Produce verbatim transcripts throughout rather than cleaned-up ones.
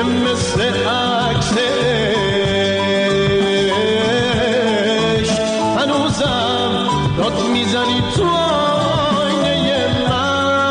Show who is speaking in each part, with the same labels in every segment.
Speaker 1: که مثل عکس عشق هنوزم داد میزنی تو آینه من.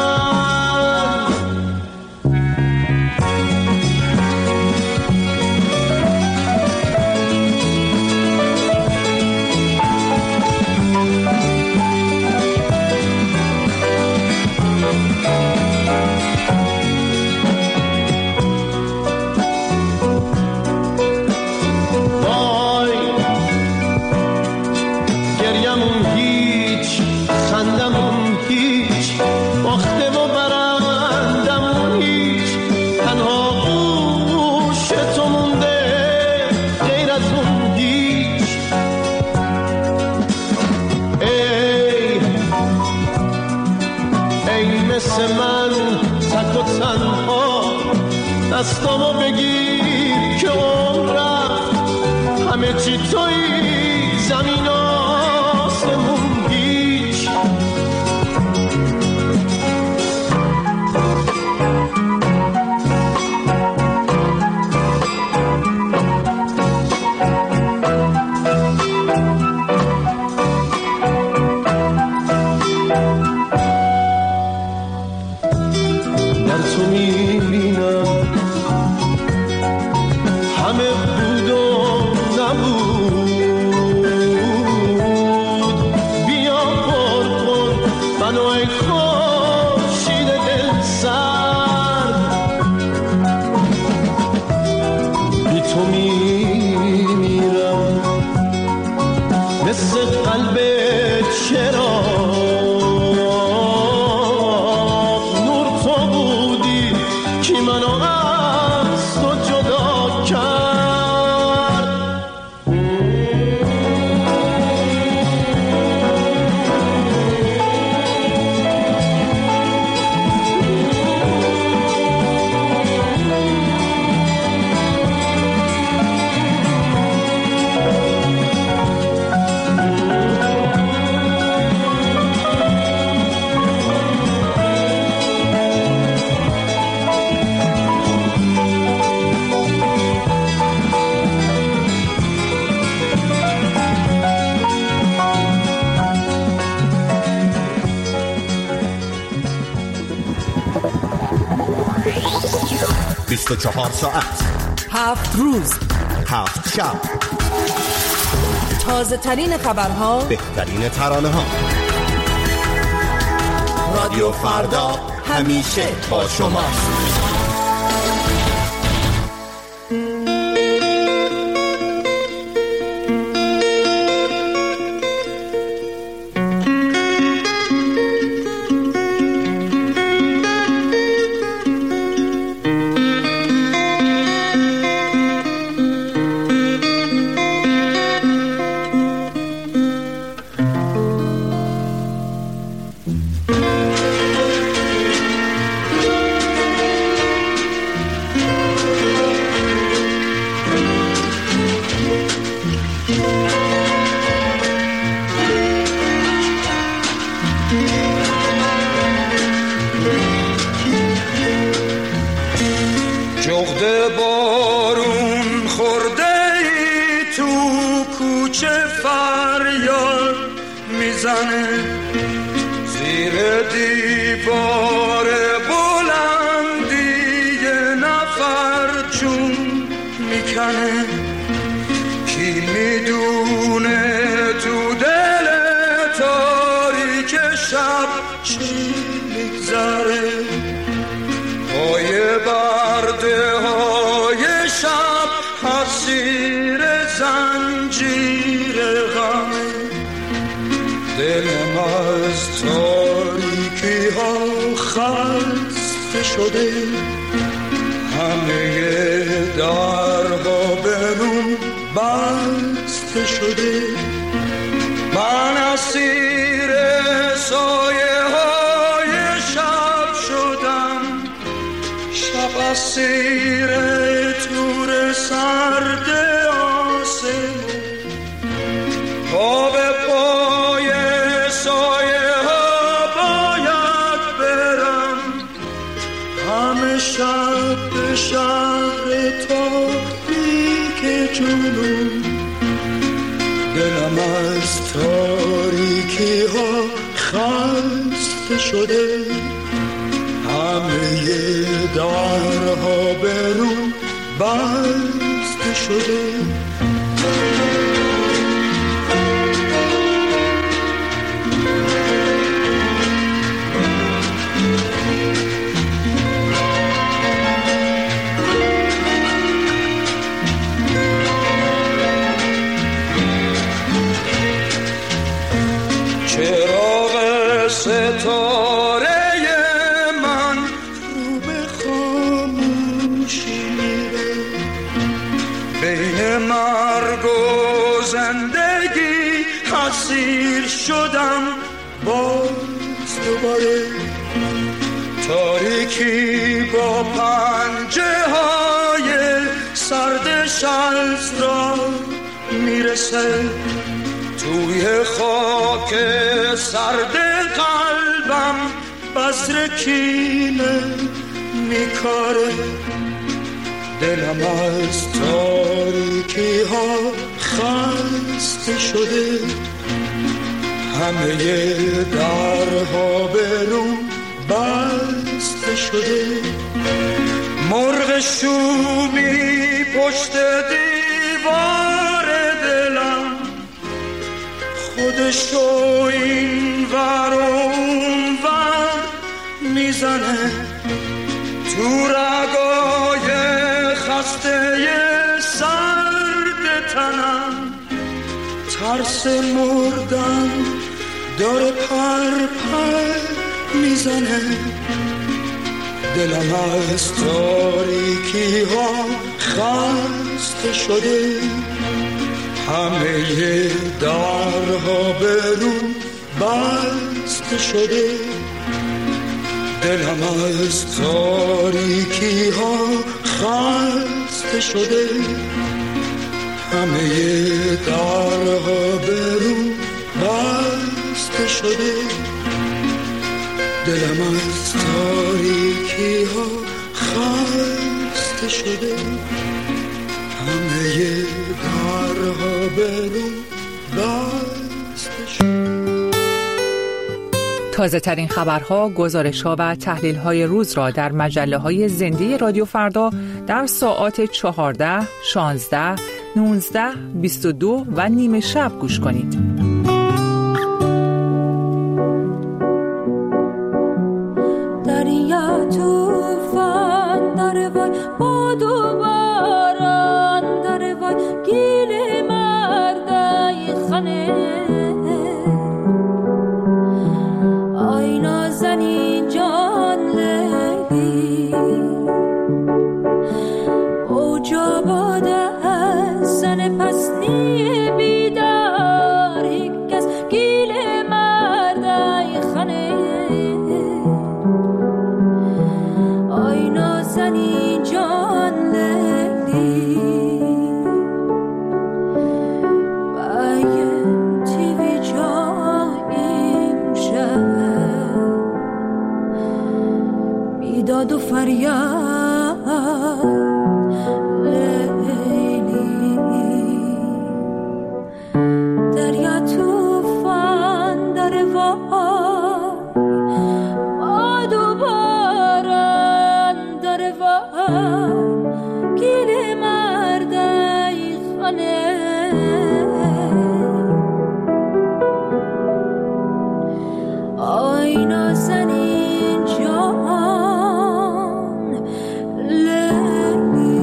Speaker 1: دستامو بگیر که عمر رفت، همه چی تویی، زمین آسمون هیچ. در تو میبینم همه بود و نبود، بیا پر کن منو ای خورشید دل سرد. بی تو میمیرم مثل قلب چراغ، نور تو بودی که منو از تو جدا کرد.
Speaker 2: بیست و چهار ساعت،
Speaker 3: هفت روز،
Speaker 2: هفت شب،
Speaker 3: تازه ترین خبرها،
Speaker 2: بهترین ترانه ها. رادیو فردا همیشه با شماست.
Speaker 4: جغد بارون خورده ای تو کوچه فریاد میزنه، زیر دیوار بلندی یه نفر جون میکنه. کی میدونه تو دل تاریک شب چی میگذره، پای برده های شب اسیر زنجیر غم. دلم از تاریکی ها خسته شده، همه درها برون بسته شده. من اسیر سایه های شب شدم، شب اسیر تور سرد آسمون. پا به پای سایه ها باید برم، همه شب به شهر تاریک جنوب، دلم از تاریکی ها خسته شده، همه درها به رو بسته شده. چراغ ستاره من رو به خاموشی میره، بین مرگ و زندگی اسیر شدم باز دوباره. تاریکی با پنجه های سردش از را میرسه، توی خاک سرد قلبم بذر کینه میکاره. دلم از تاریکی ها خسته شده، همه درها به رو بسته شده. مرغ شومی پشت دیوار دلم خودشو این ور اون ور میزنه، تو رگای خسته سرد تنم ترس مردن داره پر پر میزنه. دلم از تاریکی ها خسته شده، همه درها به رو بسته شده. دلم از تاریکی ها خسته شده، همه درها به رو بسته شده. دلم از تاریکی ها خسته شده، همه درها به رو بسته شده.
Speaker 3: تازه ترین خبرها، گزارش‌ها و تحلیل‌های روز را در مجله‌های زنده رادیو فردا در ساعات چهارده، شانزده، نوزده، بیست و دو و نیمه شب گوش کنید. دریا طوفان داره وای، باد و باران داره وای، گیل مردای خانه آینا زنی جان لیلی اوجا باده از زن پسنی بیدار هیکس گیل مردای خانه آینا زنی جان لیلی بایم تیوی جایم شد بیداد و فریاد لیلی دریا توفان داره وای باد و باران داره وای گیل مردای خانه آینا زنی جان لیلی.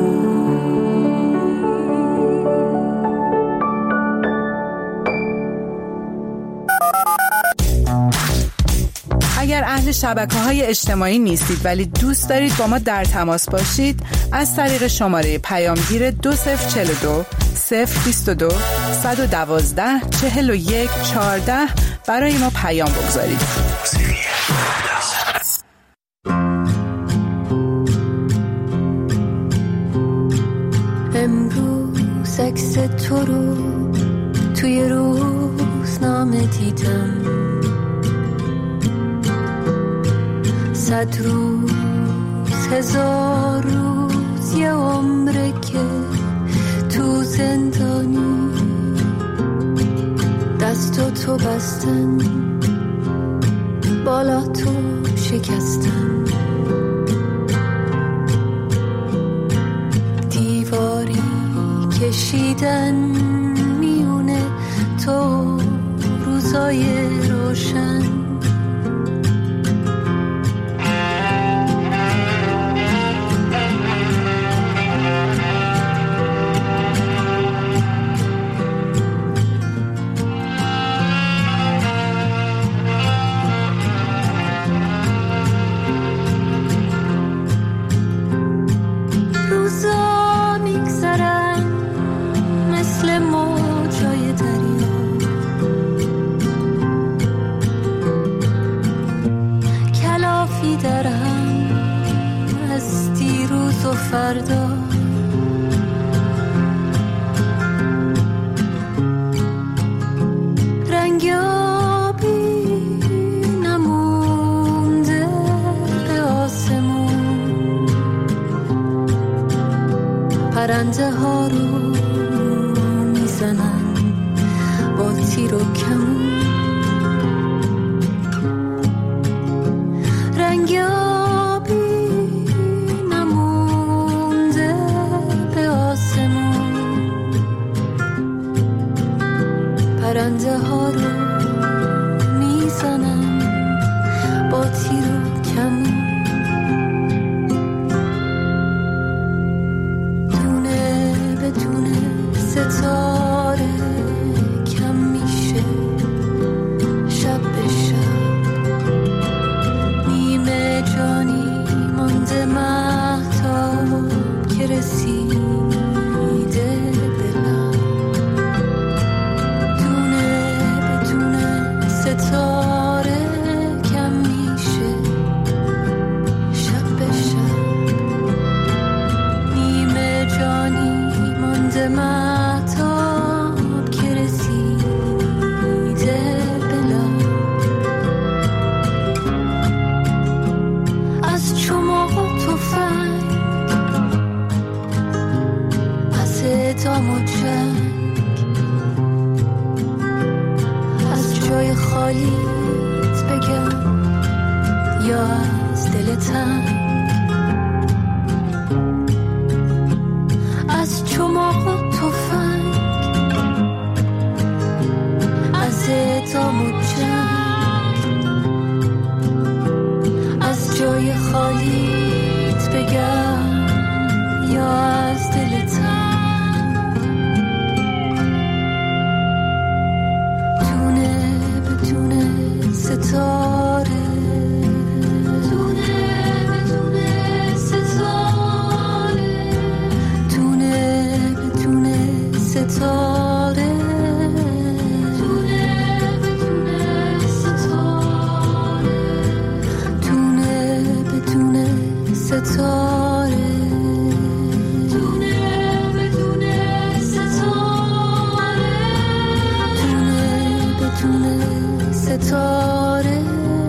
Speaker 3: اگر اهل شبکه‌های اجتماعی نیستید ولی دوست دارید با ما در تماس باشید، از طریق شماره پیامگیر دو صفر چهل و دو صفر بیست و دو صد و دوازده چهل و یک چهارده برای ما پیام بگذارید.
Speaker 5: امروز عکس تو رو توی روزنامه دیدم، صد روز هزار روز یه عمره که تو زندانی دستو تو بستن بالا تو شکستن دیواری کشیدن میونه تو روزای روشن فردا رنگابی نمونده به آسمون پرنده ها رو میزنن با تیر و کمون رنگابی پرنده ها رو میزنم با تیر و کمون دونه به دونه ستاره کم میشه شب به شب نیمه جانی مانده مهتاب که رسیده ستاره کم میشه شب به شب نیمه جانی مانده مهتاب که رسیده بلا از چماق و تفنگ از اعدام و جنگ جای خالیت بگم یا از دل تنگ از چماق و تفنگ از اعدام و جنگ از جای خالیت بگم یا از دل تنگ ستاره دونه بدونه ستاره دونه بدونه ستاره دونه بدونه ستاره دونه بدونه ستاره دونه بدونه ستاره دونه بدونه ستاره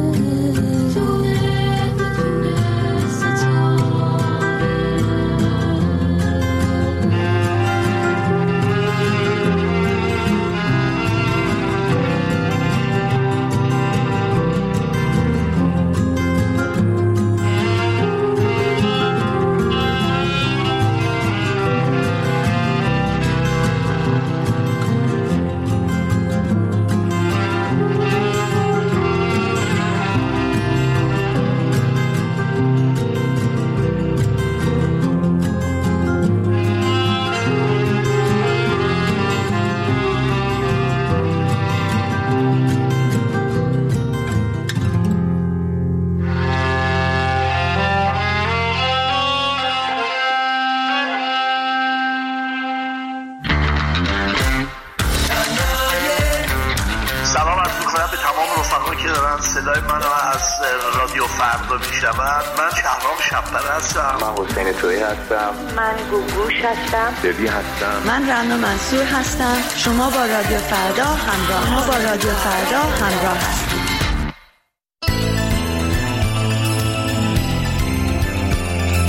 Speaker 6: صدای منو از رادیو فردا میشنوند. من شهرام شب‌پره هستم.
Speaker 7: من حسین تویی هستم.
Speaker 8: من گوگوش هستم.
Speaker 7: دبی هستم.
Speaker 9: من رنا منصور هستم. شما با رادیو فردا همراه ما با رادیو فردا همراه هستید.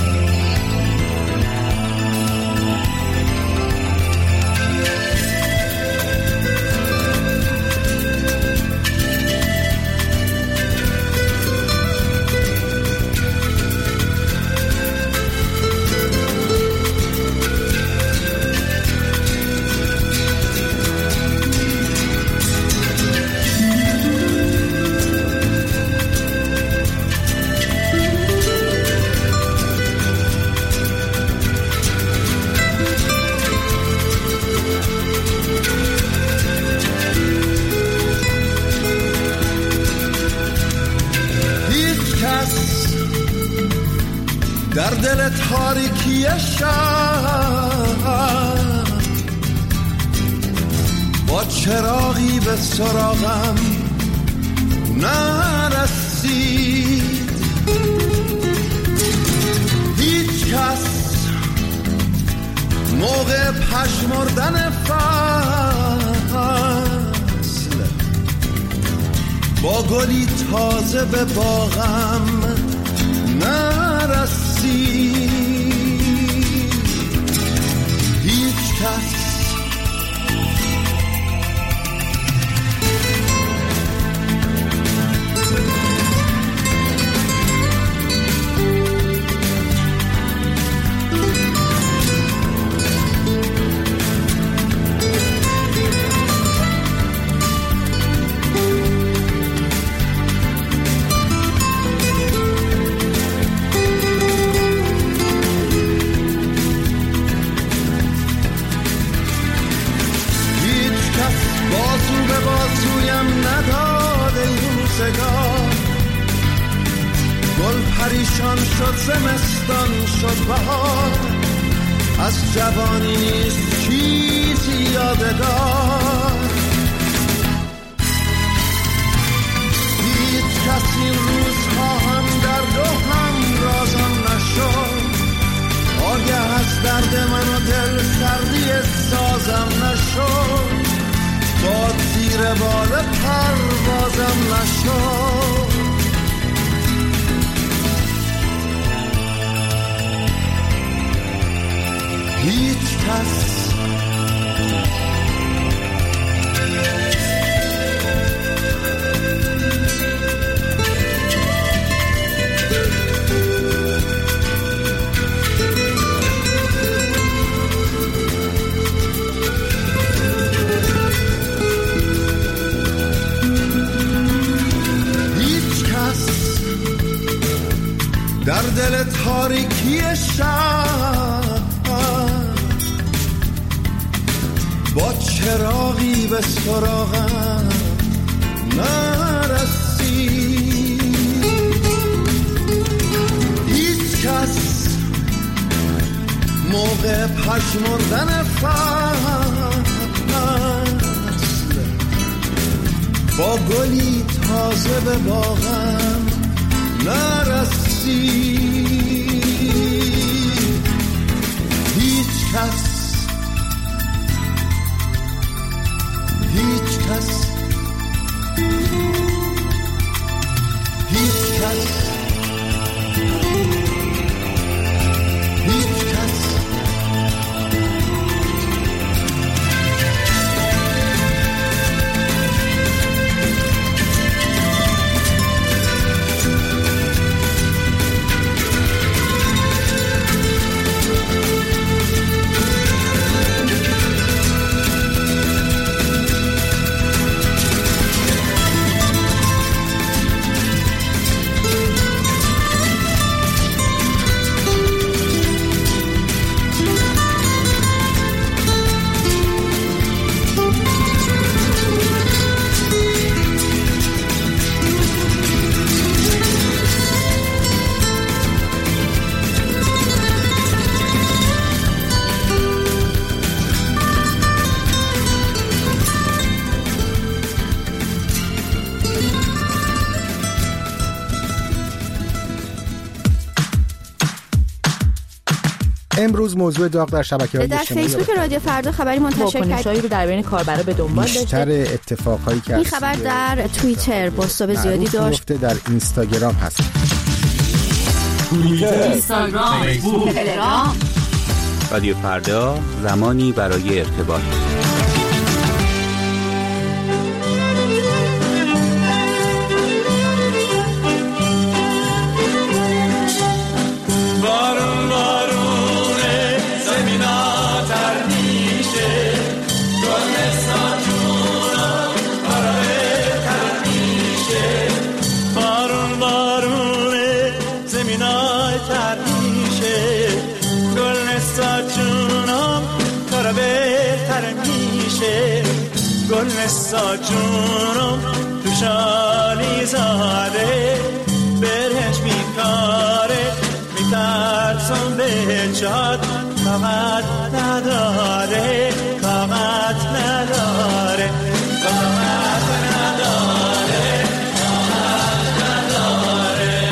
Speaker 4: تاریکی شب با چراغی به سراغم نرسید. هیچ کس موقع پژمردن فصل با گلی تازه به باغم نرسید. هیچ کس گل پریشان شد، زمستان شد بهار، از جوانی نیست چیزی یادگار. هیچ کس این روزها هم درد و هم رازم نشد، آگه از درد من و دل سردی سازم نشد، باد زیر بال پروازم نشد. هیچ کس در دل تاریکی شب با چراغی به سراغم نرسید. هیچ کس موقع پژمردن فصل با گلی تازه به باغم نرسید. هیچ کس هیچ کس هیچ کس هیچ کس
Speaker 10: امروز موضوع داغ در شبکه‌های اجتماعی
Speaker 11: در فیسبوک رادیو فردا خبری منتشر کرد رو در بین کاربرا به دنبال داشته.
Speaker 10: بیشتر اتفاقایی که
Speaker 11: این خبر در توییتر باستاب زیادی داشت.
Speaker 10: در اینستاگرام هست.
Speaker 12: توییتر، اینستاگرام، فیسبوک، تلگرام.
Speaker 13: رادیو فردا، زمانی برای ارتباط. گل نسا جونم تو شالی زاده برهش میکاره میترس مستم به جاد طاقت نداره طاقت نداره طاقت نداره طاقت نداره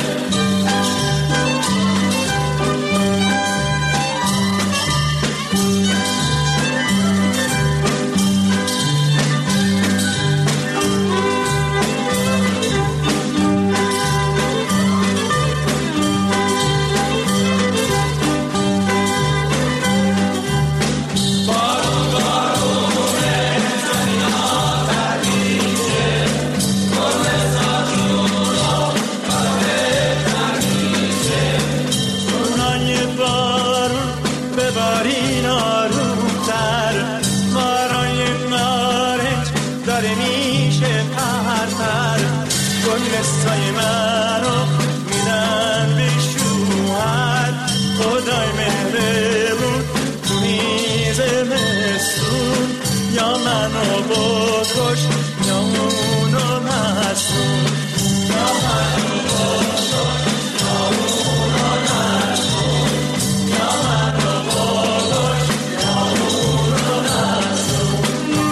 Speaker 13: قصای منو میدن به شوهر خدای مهربون تو میز مسون یا منو بکش یا اونو مسون یا منو بکش یا اونو مسون یا منو بکش یا اونو مسون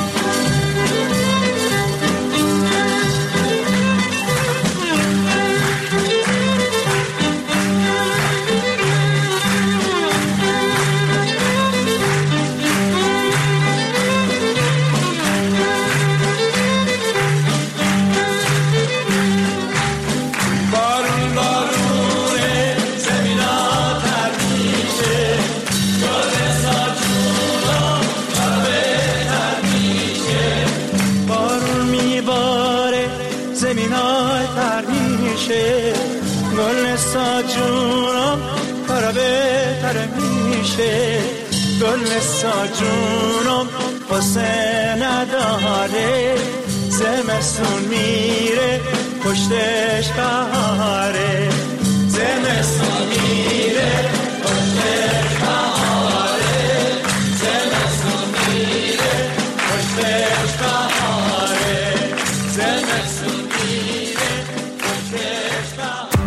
Speaker 13: جونم کارا بهتر میشه گل ساجونم واسه نداره زمستون میره پشتش بهاره زمستون میره پشتش بهاره زمستون میره پشتش بهاره زمستون میره پشتش بهاره.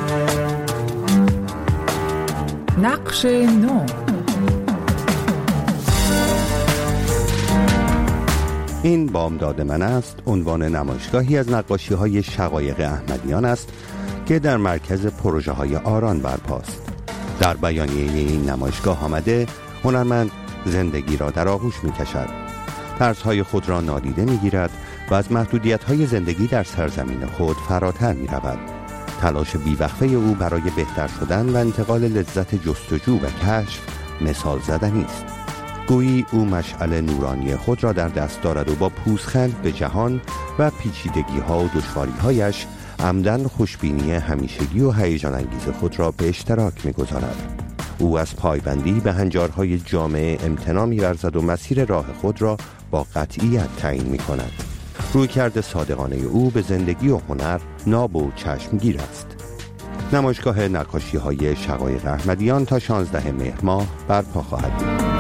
Speaker 3: نقش نو.
Speaker 14: این بامداد من است عنوان نمایشگاهی از نقاشی‌های شقایق احمدیان است که در مرکز پروژه های آران برپاست. در بیانیه این نمایشگاه آمده هنرمند زندگی را در آغوش می‌کشد. ترس‌های خود را نادیده می‌گیرد و از محدودیت‌های زندگی در سرزمین خود فراتر می‌رود. تلاش بیوقفه او برای بهتر شدن و انتقال لذت جستجو و کشف مثال زدنی است. گویی او مشعل نورانی خود را در دست دارد و با پوزخند به جهان و پیچیدگی‌ها و دشواری‌هایش عمدن خوشبینی همیشگی و هیجان انگیز خود را به اشتراک می‌گذارد. او از پایبندی به هنجارهای جامعه امتناع می‌ورزد و مسیر راه خود را با قطعیت تعیین می‌کند. رویکرد صادقانه او به زندگی و هنر ناب و چشمگیر است. نمایشگاه نقاشی‌های شقایق احمدیان تا شانزدهم مهر ماه برپا خواهد بود.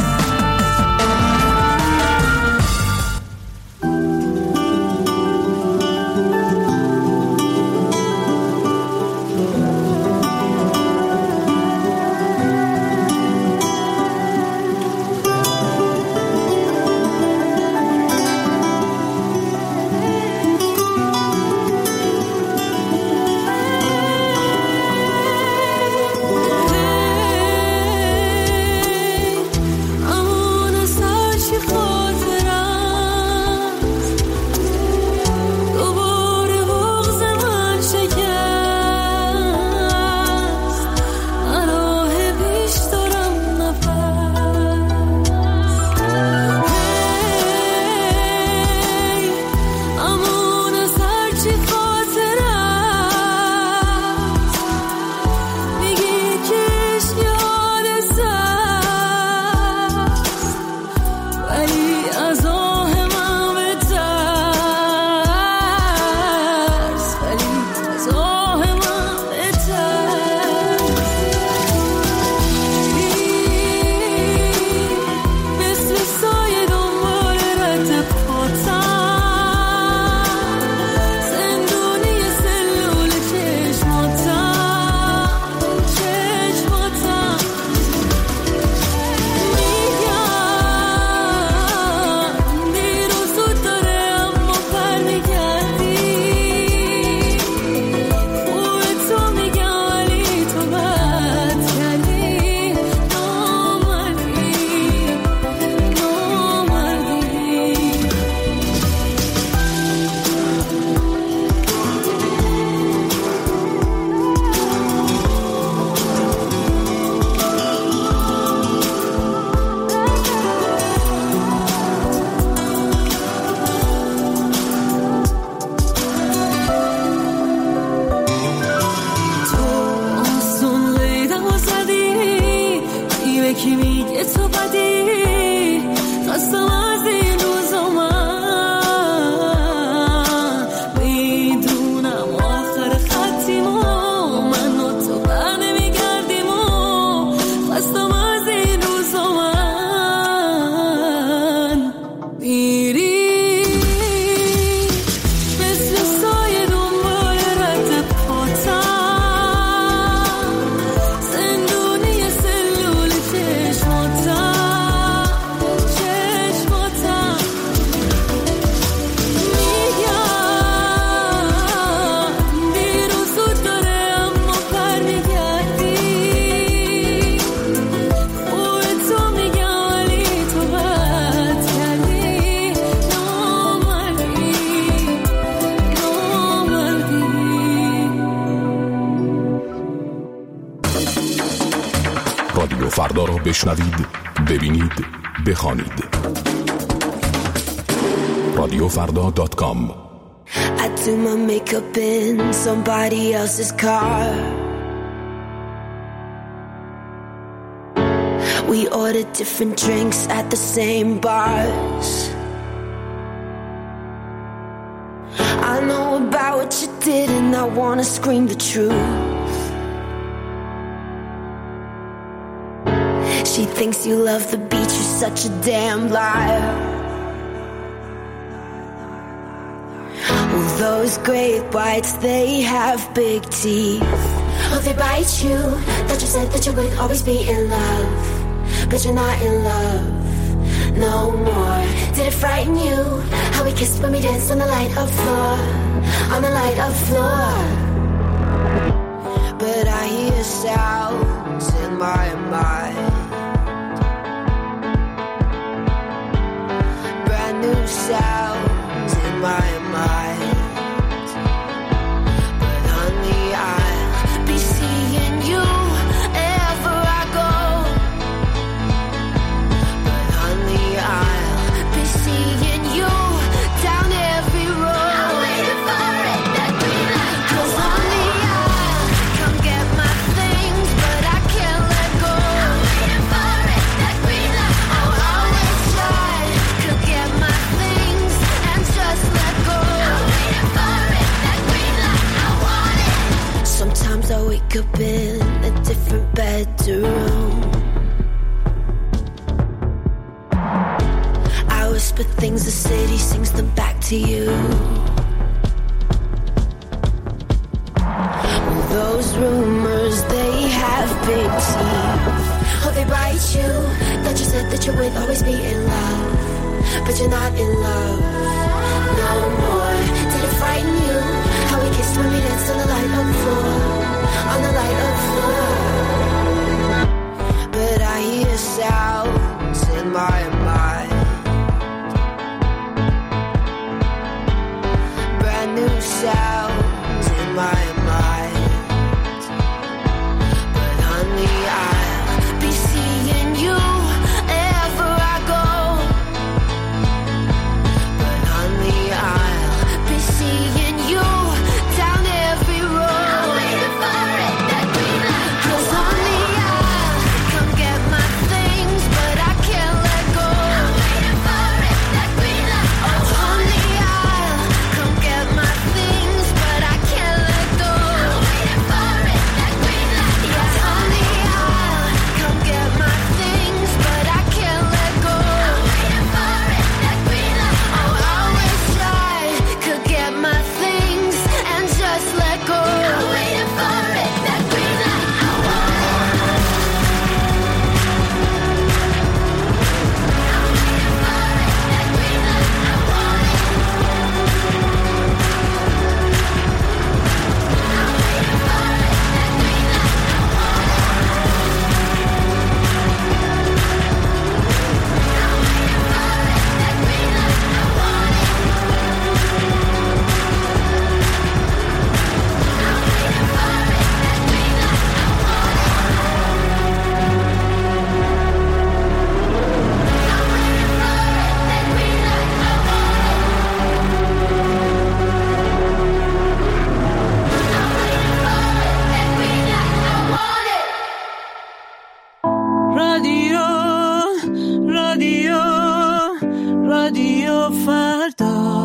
Speaker 5: یکی میگه تو بدی خستم از این روزا من میدونم آخر خطیم و من و تو بر نمیگردیم و خستم از این روزا من میری
Speaker 15: رادیو فردا را بشنوید، ببینید، بخوانید. رادیو فردا دات کام.
Speaker 5: I do my makeup in somebody else's car. We ordered different drinks at the same bars. I know about what you did and I wanna scream the truth. She thinks you love the beach, you're such a damn liar. Well, those great whites, they have big teeth. Oh, they bite you. That you said that you would always be in love, but you're not in love no more. Did it frighten you how we kissed when we danced on the light of floor, on the light of floor? But I hear sounds in my mind, new sounds in my mind. But honey, I'll be seeing you wherever I go. But honey, I'll be seeing you down every road. I'm waiting for it, that green light. 'Cause honey, I'll come get my things, but I can't let go. I'm waiting for it, that green light. I'll always try to get my things and just let go. I'm waiting for it, that green light. I want it. Sometimes I wake up in a different bedroom. I whisper things the city sings them back to you. Well, those rumors, they have big teeth. Oh, they bite you. That you said that you would always be in love, but you're not in love no more. Did it frighten you how we kissed when we danced on the light of floor, on the light of floor? But I hear sounds in my mind, brand new sounds in my mind. But honey, I'll be seeing you wherever I go. But honey, I'll be seeing you down every road. I'm waiting for it, that green light. 'Cause honey, I'll come get my things, but I can't let go.
Speaker 13: رادیو رادیو فردا.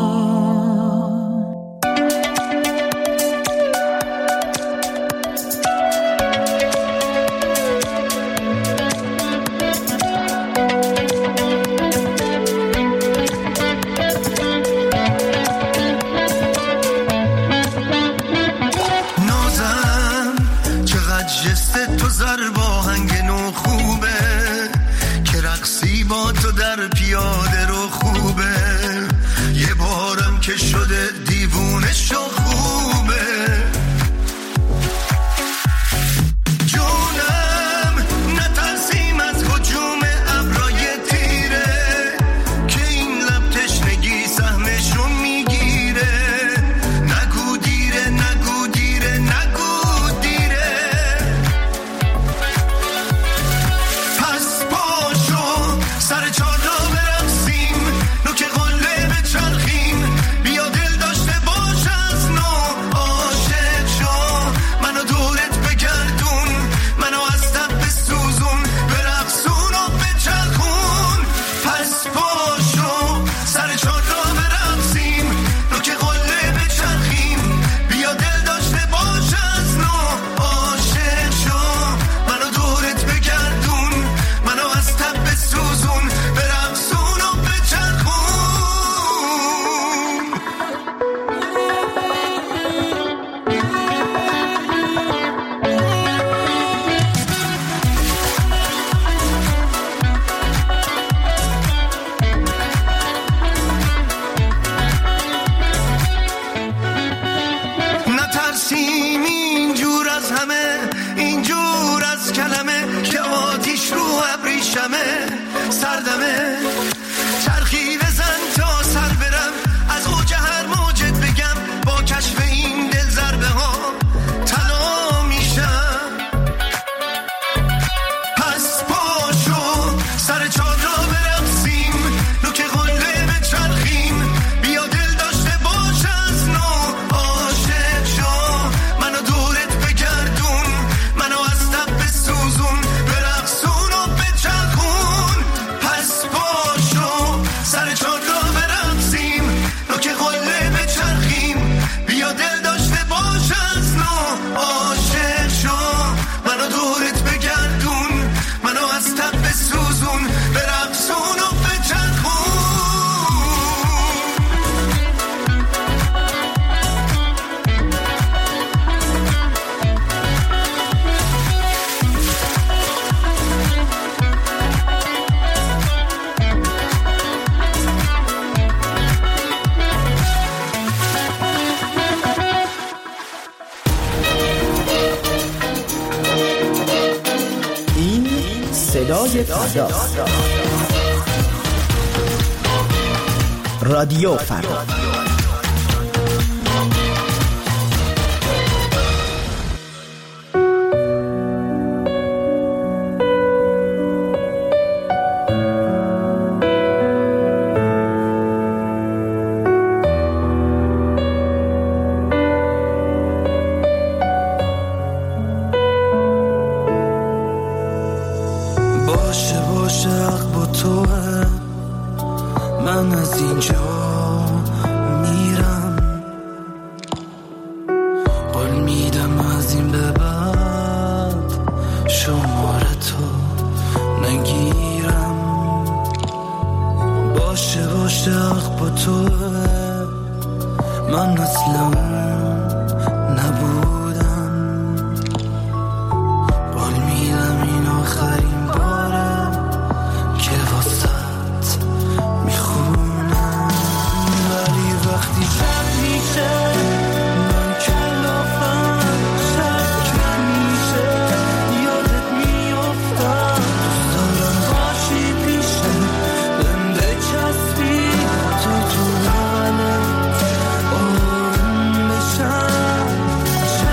Speaker 4: تو ضرب آهنگ نو خوبه که رقصی با تو در پیاده رو خوبه، یه بارم که شده دیوونه شو خوبه. جونم نترسیم از هجوم ابرای تیره که این لب تشنگی سهمشو میگیره. نگو دیره نگو دیره نگو سردمه چرخی بزن تا سر برم از اوج هر موجت بگم با کشف این دل ضربه ها طلا میشم. پس پاشو سر چادر برقصیم نوک قله بچرخیم بیا دل داشته باش از نو عاشق شو منو دورت بگردون منو از تب بسوزون برقصون و بچرخون. پس پاشو سر چادر برقصیم نوک قله بچرخیم بیا دل داشته باش از نو عاشق شو منو دورت بگردون منو از تب بسوزون برقصون و بچرخون.
Speaker 16: این صدای فردا، رادیو فردا.
Speaker 4: باشه باشه حق با توه من از اینجا میرم قول میدم از این به بعد شماره تو نگیرم. باشه باشه حق با توه من اصلا نبودم قول میدم این آخرین باره که واسط میخونم. ولی وقتی شب میشه من کلافم شب که میشه یادت میافتم دوست دارم باشی پیشم بهم بچسبی تا تو حالت آروم بشم.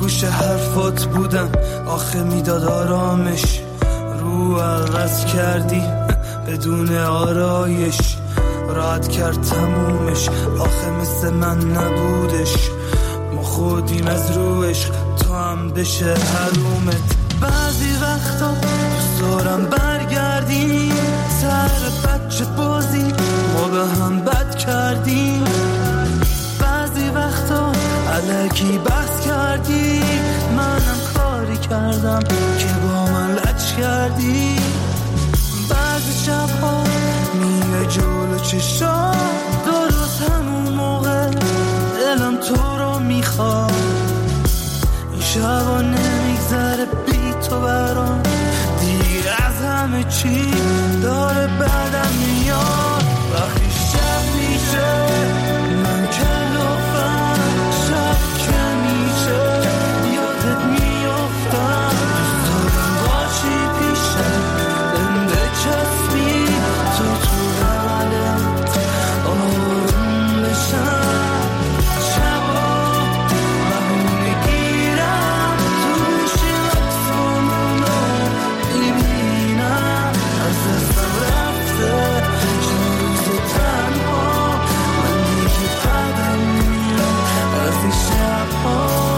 Speaker 17: گوش حرفات بودم آخه میداد آرامش، رو عوض کردی بدون آرایش، راحت کرد تمومش آخه مثل من نبودش، ما خودیم از رو عشق تو هم بشه حرومت. بعضی وقتا دوست دارم برگردیم سر بچه بازی ما به هم بد کردیم، بعضی وقتا الکی بحث کردی منم کاری کردم که با من لج کردی، بعضی شبها میگه جلو چشام درست همون موقع دلم تو رو میخواد، این شبا نمیگذره بی تو برام دیگه از همه چی داره بعدم میاد، وقتی شب میشه من کلافم، شب که میشه یادت میافتم، دوست دارم باشی پیشم بنده چسبی تو تو قلبت آروم بشم، شبا بهونه گیرم توش عکسامونو میبینم، از دستم رفته چند روز تنها من دیگه بعدم میام از این شبها.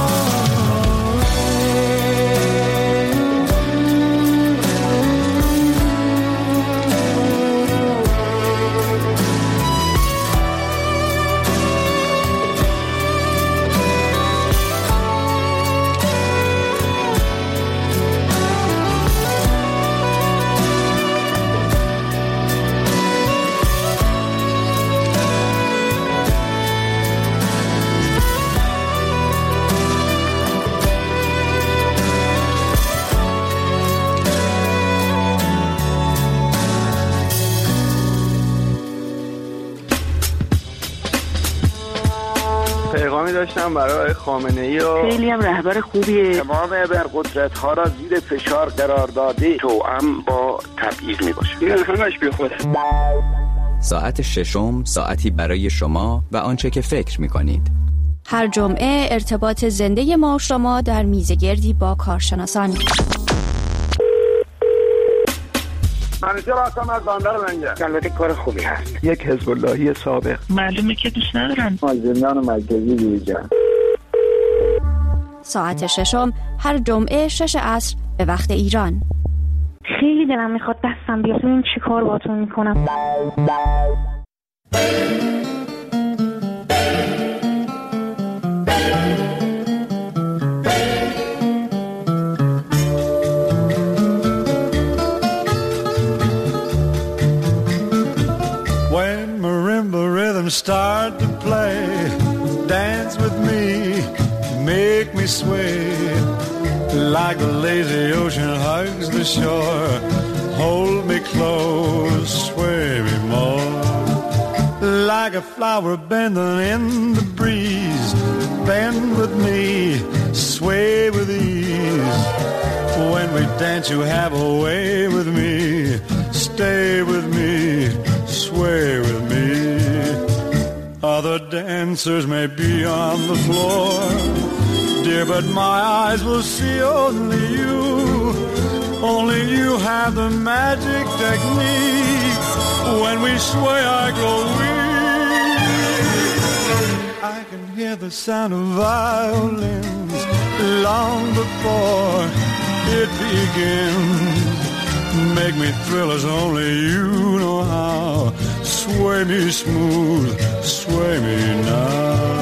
Speaker 7: پیغامی داشتم برای خامنه‌ای و
Speaker 8: خیلی هم رهبر خوبیه،
Speaker 6: تمام ابرقدرت ها را زیر فشار قرار داده، توأم با تبعیض می باشه، این همش بی خوده.
Speaker 18: ساعت ششم ساعتی برای شما و آنچه که فکر می کنید.
Speaker 19: هر جمعه ارتباط زنده ما و شما در میزگردی با کارشناسان.
Speaker 6: منیجر هستم از بندر لنگر. البته کار خوبی هست.
Speaker 20: یک حزب اللهی سابق.
Speaker 8: معلومه که دوست ندارن.
Speaker 20: از زندان مرکزی بیرون.
Speaker 19: ساعت ششم هر جمعه شش عصر به وقت ایران.
Speaker 8: خیلی دلم میخواد دستم بیاد ببین چی کار باهاتون میکنم.
Speaker 4: Start to play, dance with me, make me sway, like the lazy ocean hugs the shore, hold me close, sway me more, like a flower bending in the breeze, bend with me, sway with ease, when we dance you have a way with me, stay with me, sway with me. Other dancers may be on the floor, dear, but my eyes will see only you. Only you have the magic technique. When we sway, I go weak. I can hear the sound of violins long before it begins. Make me thrill as only you know how. Sway me smooth, sway me now.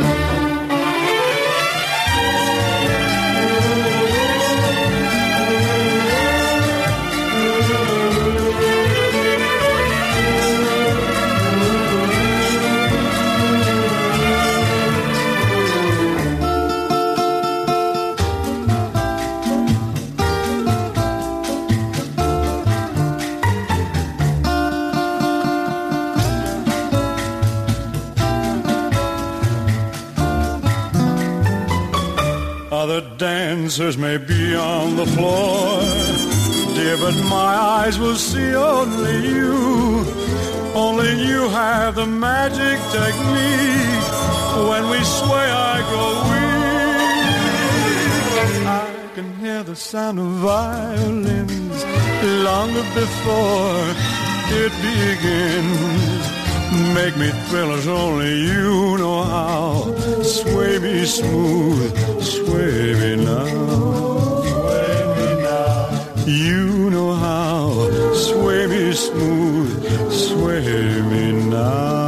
Speaker 4: Other dancers may be on the floor, dear, but my eyes will see only you. Only you have the magic technique. When we sway, I go weak. can hear the sound of violins long before it begins. Make me thrill as only you know how. Sway me smooth, sway me now. Sway me now. You know how. Sway me smooth, sway me now.